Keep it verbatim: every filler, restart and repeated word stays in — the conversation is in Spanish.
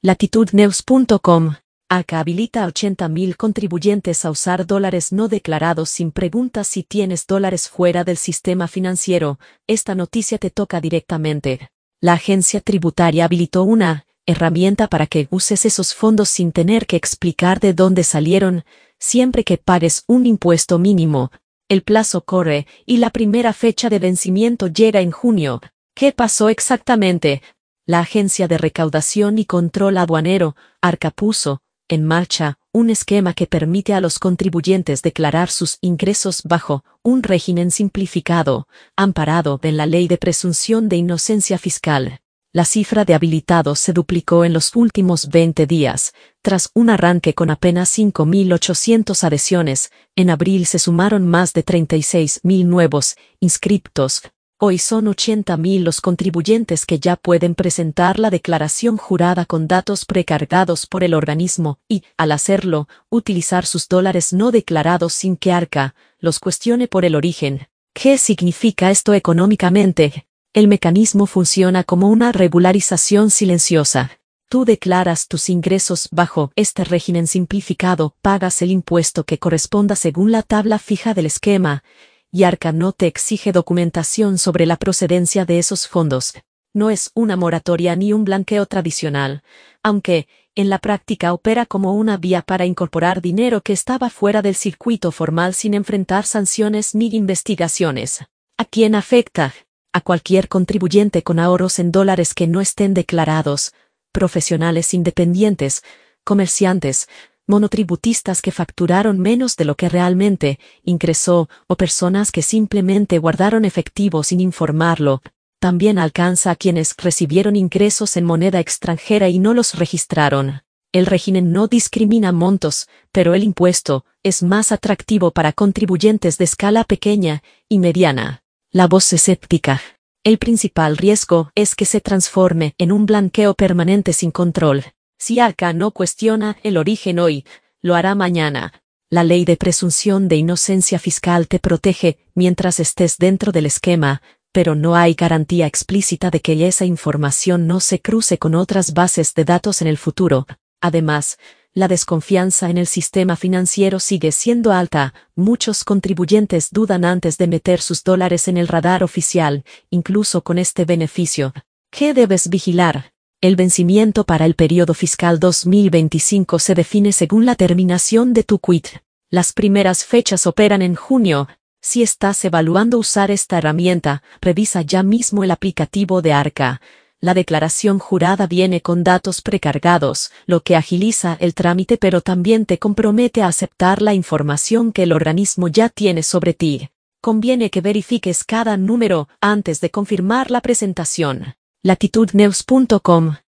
Latitudenews punto com. Arca habilita a ochenta mil contribuyentes a usar dólares no declarados sin preguntas si tienes dólares fuera del sistema financiero. Esta noticia te toca directamente. La agencia tributaria habilitó una herramienta para que uses esos fondos sin tener que explicar de dónde salieron, siempre que pagues un impuesto mínimo. El plazo corre y la primera fecha de vencimiento llega en junio. ¿Qué pasó exactamente? La Agencia de Recaudación y Control Aduanero, Arca, puso en marcha un esquema que permite a los contribuyentes declarar sus ingresos bajo un régimen simplificado, amparado en la Ley de Presunción de Inocencia Fiscal. La cifra de habilitados se duplicó en los últimos veinte días, tras un arranque con apenas cinco mil ochocientas adhesiones. En abril se sumaron más de treinta y seis mil nuevos inscriptos. Hoy son ochenta mil los contribuyentes que ya pueden presentar la declaración jurada con datos precargados por el organismo y, al hacerlo, utilizar sus dólares no declarados sin que Arca los cuestione por el origen. ¿Qué significa esto económicamente? El mecanismo funciona como una regularización silenciosa. Tú declaras tus ingresos bajo este régimen simplificado, pagas el impuesto que corresponda según la tabla fija del esquema, y Arca no te exige documentación sobre la procedencia de esos fondos. No es una moratoria ni un blanqueo tradicional, aunque, en la práctica opera como una vía para incorporar dinero que estaba fuera del circuito formal sin enfrentar sanciones ni investigaciones. ¿A quién afecta? A cualquier contribuyente con ahorros en dólares que no estén declarados, profesionales independientes, comerciantes, monotributistas que facturaron menos de lo que realmente ingresó, o personas que simplemente guardaron efectivo sin informarlo. También alcanza a quienes recibieron ingresos en moneda extranjera y no los registraron. El régimen no discrimina montos, pero el impuesto es más atractivo para contribuyentes de escala pequeña y mediana. La voz escéptica. El principal riesgo es que se transforme en un blanqueo permanente sin control. Si Arca no cuestiona el origen hoy, lo hará mañana. La Ley de Presunción de Inocencia Fiscal te protege mientras estés dentro del esquema, pero no hay garantía explícita de que esa información no se cruce con otras bases de datos en el futuro. Además, la desconfianza en el sistema financiero sigue siendo alta. Muchos contribuyentes dudan antes de meter sus dólares en el radar oficial, incluso con este beneficio. ¿Qué debes vigilar? El vencimiento para el periodo fiscal dos mil veinticinco se define según la terminación de tu quit. Las primeras fechas operan en junio. Si estás evaluando usar esta herramienta, revisa ya mismo el aplicativo de Arca. La declaración jurada viene con datos precargados, lo que agiliza el trámite pero también te compromete a aceptar la información que el organismo ya tiene sobre ti. Conviene que verifiques cada número antes de confirmar la presentación. Latitudenews punto com